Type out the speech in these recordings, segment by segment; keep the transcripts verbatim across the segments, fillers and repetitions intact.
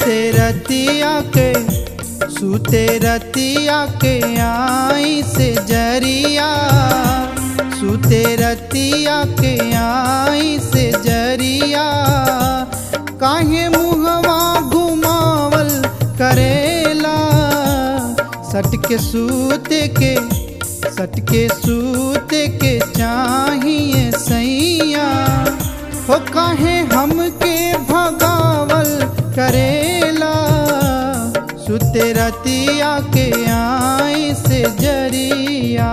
सुते रतिया के सुते रतिया के आई से जरिया सुते रतिया के आई से जरिया काहे मुहवा घुमावल करेला सटके सूते के सटके सूते के चाहिए सैया हो काहे हमके भगावल करेला सुते रतिया के आई से जरिया।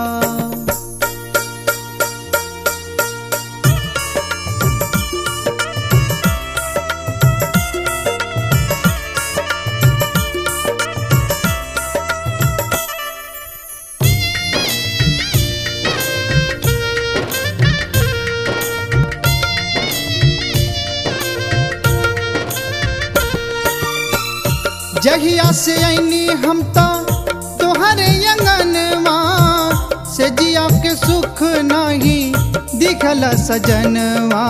जहिया से आईनी हम तो तोहरे अंगनवा से जिया के सुख नहीं दिखल सजनवा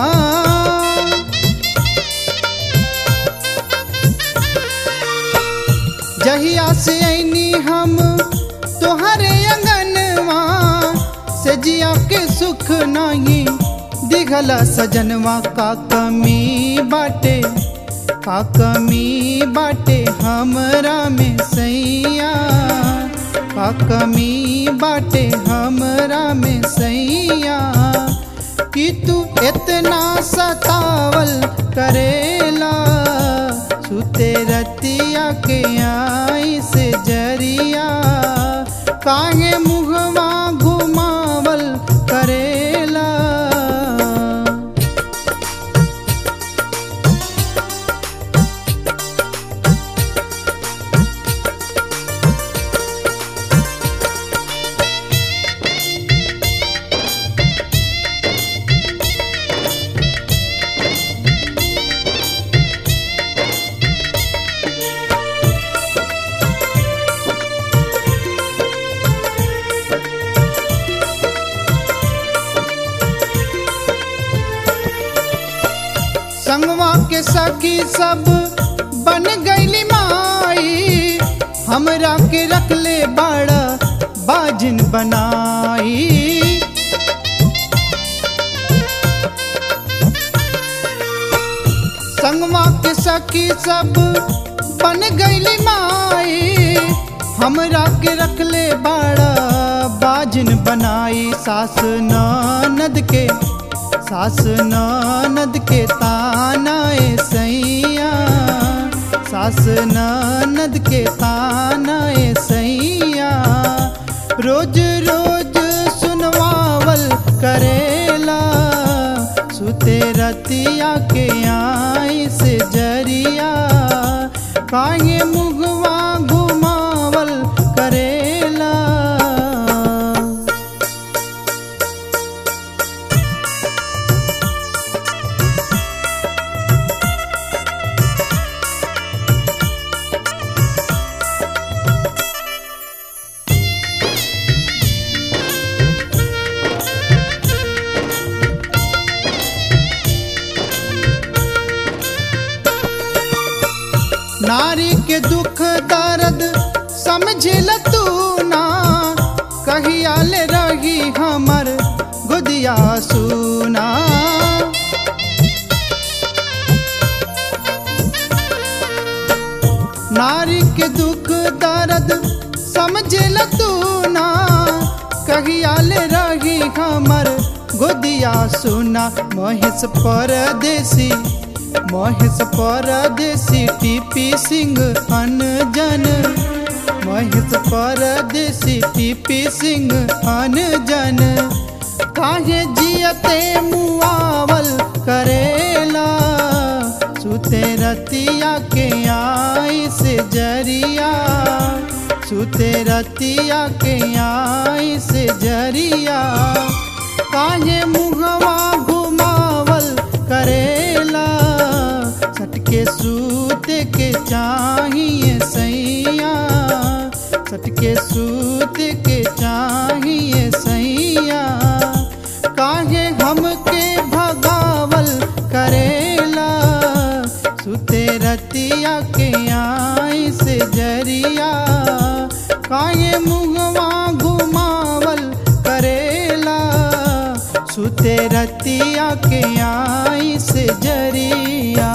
जहिया से आईनी हम तोहरे अंगनवा से जिया के सुख नहीं दिखल सजनवा का कमी बाटे का कमी बाटे हमरा में सैया का कमी बाटे हमरा में सैया कि तू इतना सतावल करेला सुते रतिया के आई से जरिया काहे मुहवा घुमावल करेला। संगवा के सखी सब बन गईली माई हमरा के रखले बड़ा बाजिन बनाई संगवा के सखी सब बन गईली माई हमरा के रखले बड़ा बाजिन बनाई सास ननद के सास ननद के तानाए सैया सास ननद के तानाए सैया रोज रोज सुनवावल करेला सुते रतिया के आई से जरिया काहे मुगवा घुमावल करेला। नारी के दुख दर्द समझिल तू ना कहिया ले रही हमर गुदिया सुना नारी के दुख दर्द समझिल तू ना कहिया ले रही हमर गुदिया सुना महेश परदेसी महेश परदेसी टीपी सिंह अनजन महेश परदेसी टीपी सिंह अनजन काहे जियते मुआवल करेला सुते रतिया के आई से जरिया सुते रतिया के आई से जरिया काहे मुहवा घुमावल करेला सटके सूते के चाहिए सैया सटके सूते के चाहिए सैया काहे हमके भगावल करेला सुते रतिया के काहे मुहवा घुमावल करेला सुते रतिया के आई से जरिया